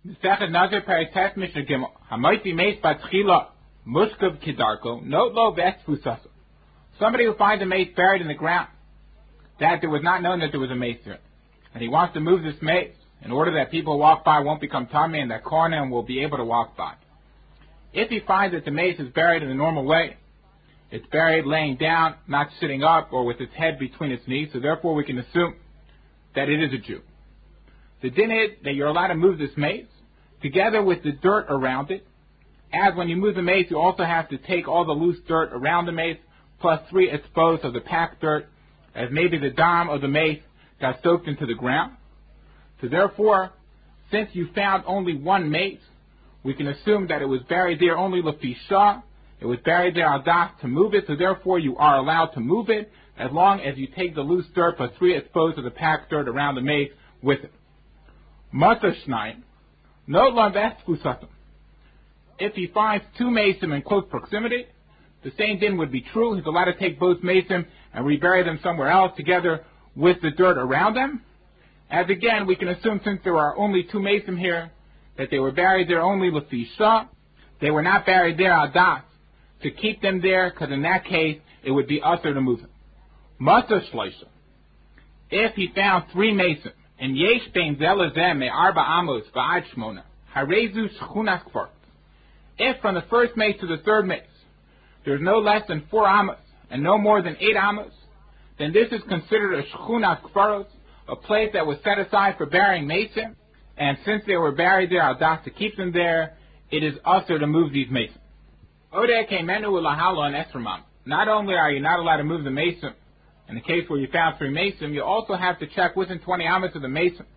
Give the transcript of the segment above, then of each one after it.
Second Nazir Perites Mishnah Gimel. Hamaiti Meis Batchila Mushkav Kidarko Not Lo Vesfusaso. Somebody who finds a mace buried in the ground, that there was not known that there was a mace there, and he wants to move this mace in order that people who walk by won't become tummy and that Kohanim will be able to walk by. If he finds that the mace is buried in the normal way, it's buried laying down, not sitting up, or with its head between its knees, so therefore we can assume that it is a Jew. The din is that you're allowed to move this mace together with the dirt around it, as when you move the mace, you also have to take all the loose dirt around the mace, plus 3 exposed of the packed dirt, as maybe the dam of the mace got soaked into the ground. So therefore, since you found only one mace, we can assume that it was buried there only lefisha. It was buried there al das to move it, so therefore you are allowed to move it, as long as you take the loose dirt plus 3 exposed of the packed dirt around the mace with it. Mata shnayim, no lamvest fusatim. If he finds 2 mason in close proximity, the same din would be true. He's allowed to take both mason and rebury them somewhere else together with the dirt around them. As again, we can assume since there are only 2 mason here, that they were buried there only lefisha. They were not buried there al das to keep them there, because in that case it would be usher to move them. Mata shleisha. If he found 3 mason, and yesh bein zelazem me arba amos va'ad shmona, harezu shchunas kfar. If from the first mace to the third mace, there's no less than 4 amos and no more than 8 amos, then this is considered a shchunas kfaros, a place that was set aside for burying mason, and since they were buried there al das to keep them there, it is usher to move these masons. Odeh keimenu ulahala and esramam. Not only are you not allowed to move the mason, in the case where you found 3 mason, you also have to check within 20 amos of the mason.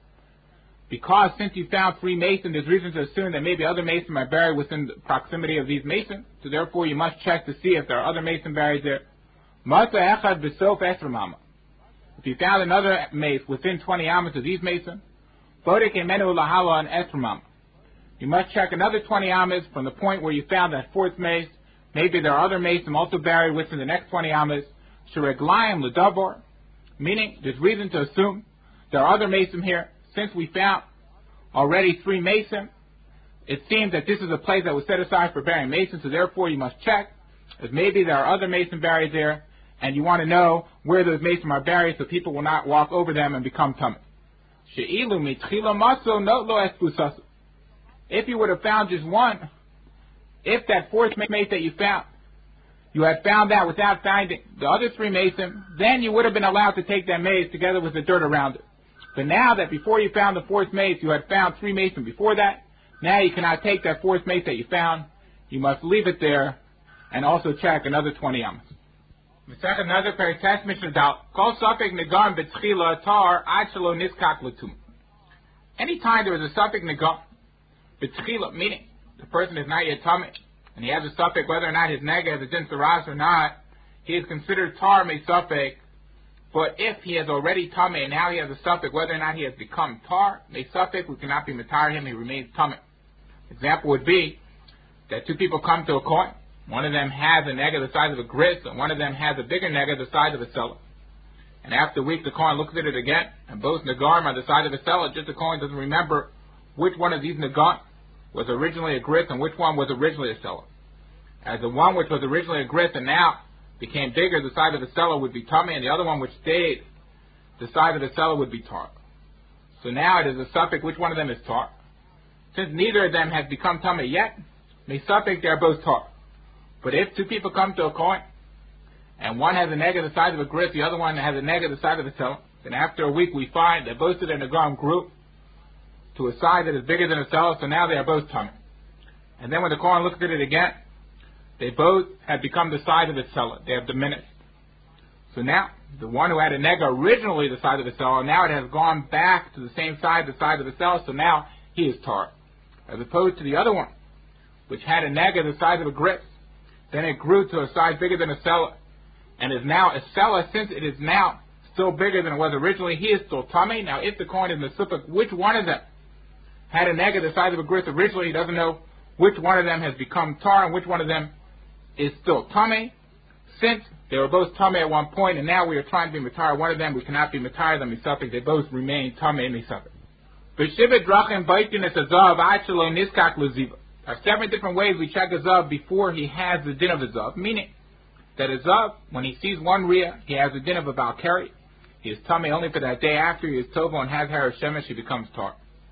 Because since you found 3 mason, there's reason to assume that maybe other mason are buried within the proximity of these mason, so therefore you must check to see if there are other mason buried there. Masa echad b'sof esramama. If you found another mace within 20 amos of these mason, bodek emenu lahala and esramama. You must check another 20 amos from the point where you found that 4th mace. Maybe there are other mason also buried within the next 20 amos. Shereglayim l'davar, meaning there's reason to assume there are other mason here. Since we found already 3 mason, it seems that this is a place that was set aside for burying mason, so therefore you must check, as maybe there are other mason buried there, and you want to know where those mason are buried so people will not walk over them and become tummy. She'ilu mitchila maso not lo espusasu. If you would have found just one, if that 4th mace that you found, you had found that without finding the other 3 mason, then you would have been allowed to take that mace together with the dirt around it. But now that before you found the 4th mace, you had found 3 mason before that, now you cannot take that 4th mace that you found. You must leave it there and also check another 20 amos. Another Perites Mishnah Dal. Kol safek negar b'tchila tar ad shelo niskak l'tum. Anytime there is a safek negar b'tchila, meaning the person is not yet tummy, and he has a safek whether or not his nega has a din saras or not, he is considered tar me safek. But if he has already tummy and now he has a safek whether or not he has become tar me safek, we cannot be matar him, he remains tummy. Example would be that 2 people come to a coin. One of them has a nega the size of a gris, and one of them has a bigger nega the size of a seller. And after a week, the coin looks at it again, and both negarim are the size of a seller, just the coin doesn't remember which one of these negar was originally a gris and which one was originally a seller. As the one which was originally a gris and now became bigger, the size of the seller would be tummy, and the other one which stayed, the size of the seller would be tar. So now it is a suffix which one of them is tar. Since neither of them has become tummy yet, may suffix they are both tar. But if 2 people come to a coin, and one has a nega the size of a gris, the other one has a nega the size of a seller, then after a week we find that both of their negarim grew to a size that is bigger than a seller, so now they are both tummy. And then when the coin looks at it again, they both have become the size of the seller. They have diminished. So now, the one who had a nega originally the size of the seller, now it has gone back to the same size, the size of the seller, so now he is tar. As opposed to the other one, which had a nega the size of a gris, then it grew to a size bigger than a seller, and is now a seller. Since it is now still bigger than it was originally, he is still tummy. Now if the coin is mesupik, which one of them had a nega the size of a gris originally, he doesn't know which one of them has become tar and which one of them is still tummy. Since they were both tummy at one point, and now we are trying to be matar one of them, we cannot be matar them misupik. They both remain tummy and misupik. B'shivit drachim baitin es azav ad shelo niskak leziva. There are 7 different ways we check a zav before he has the din of a zav, meaning that a zav, when he sees one riyah, he has the din of a balkari. He is tummy only for that day. After he is tovo and has harav shemesh, he becomes tar.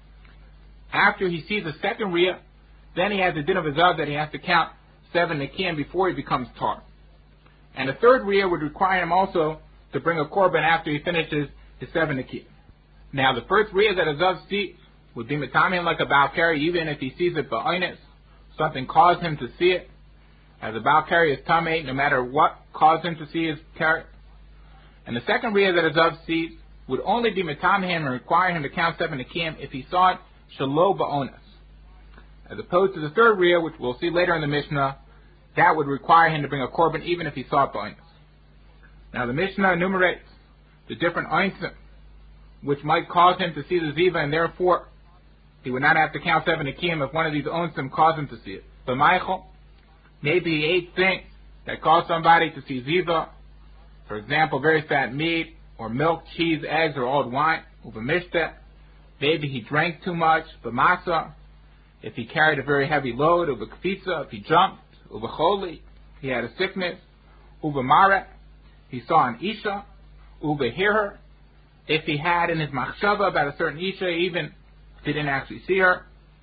After he sees a second riyah, then he has the din of a zav that he has to count 7 nikim before he becomes tar. And the third riyah would require him also to bring a korban after he finishes his 7 nikim. Now the first riyah that a zav sees would be metamim like a balkari, even if he sees it ba'onis. Something caused him to see it. As a balkari is tamei, no matter what caused him to see his carrot. And the second riyah that a zav sees would only be metamim and require him to count 7 nikim if he saw it shelo ba'onis. As opposed to the third riyah, which we'll see later in the Mishnah, that would require him to bring a korban even if he saw it ba'onis. Now the Mishnah enumerates the different oinsim which might cause him to see the ziva, and therefore he would not have to count 7 nikim if one of these oinsim caused him to see it. But Michael, maybe he ate things that caused somebody to see ziva. For example, very fat meat, or milk, cheese, eggs, or old wine. Uvamishta. Maybe he drank too much. B'masa. If he carried a very heavy load. Uvakfitza. If he jumped. Uvacholi. He had a sickness. Uvamara. He saw an isha. Uvahirher. If he had in his machshava about a certain isha, even if he didn't actually see her.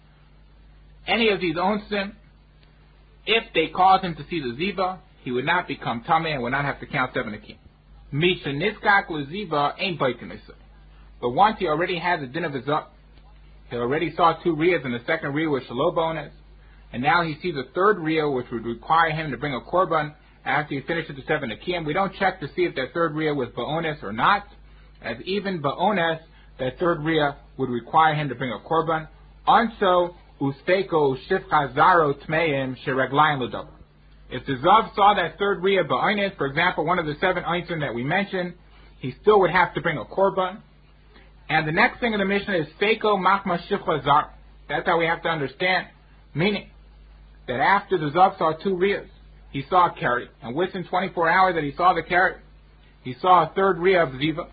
Any of these onsim, if they cause him to see the ziva, he would not become tameh and would not have to count 7 nikim. Misha niskak leziva ain't baitin isa. But once he already had the din of his up, he already saw 2 riyahs, and the second riyah was shelo bonus, and now he sees a third riyah which would require him to bring a korban after he finishes the 7 nikim. We don't check to see if that third riyah was ba'ones or not, as even ba'ones, that third riyah would require him to bring a korban. Anso usteko shifcha zaro tmeim shereglayim l'davar. If the zav saw that third riyah ba'ones, for example, one of the 7 einsim that we mentioned, he still would have to bring a korban. And the next thing in the Mishnah is feko machma shifcha zaro. That's how we have to understand, meaning that after the zav saw 2 riyahs, he saw a carrot, and within 24 hours that he saw the carrot, he saw a third riyah of ziva.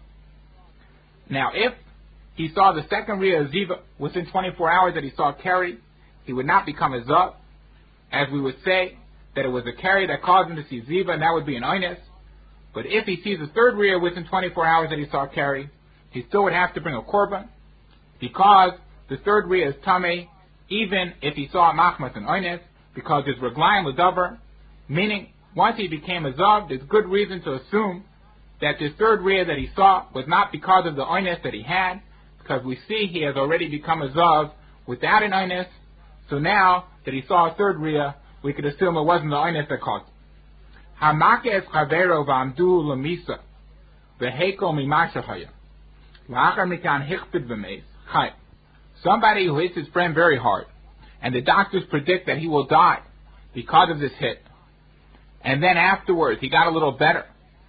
Now, if he saw the second riyah of ziva within 24 hours that he saw a carrot, he would not become a zav, as we would say that it was a carrot that caused him to see ziva, and that would be an oines. But if he sees the third riyah within 24 hours that he saw a carrot, he still would have to bring a korban, because the third riyah is tameh, even if he saw a machmas and oines, because it's reglayim l'davar, meaning once he became a zav, there's good reason to assume that this third riyah that he saw was not because of the oines that he had, because we see he has already become a zav without an oines. So now that he saw a third riyah, we could assume it wasn't the oines that caused it. Hamakes chavero v'amdu lemisa v'heiko mimashachaya la'achar mikan hichpid v'meis chay. Somebody who hits his friend very hard, and the doctors predict that he will die because of this hit. And then afterwards, he got a little better.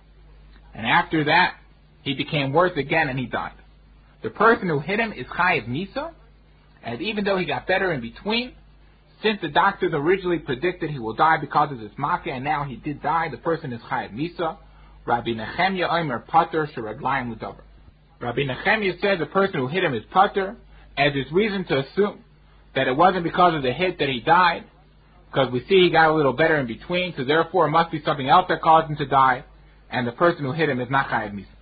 And after that, he became worse again and he died. The person who hit him is chayiv misa, and even though he got better in between, since the doctors originally predicted he will die because of this makkah, and now he did die, the person is chayiv misa. Rabbi Nechemya omer pater shereglayim l'davar. Rabbi Nechemya said the person who hit him is pater, as is reason to assume that it wasn't because of the hit that he died, because we see he got a little better in between, so therefore it must be something else that caused him to die, and the person who hit him is not chayiv misa.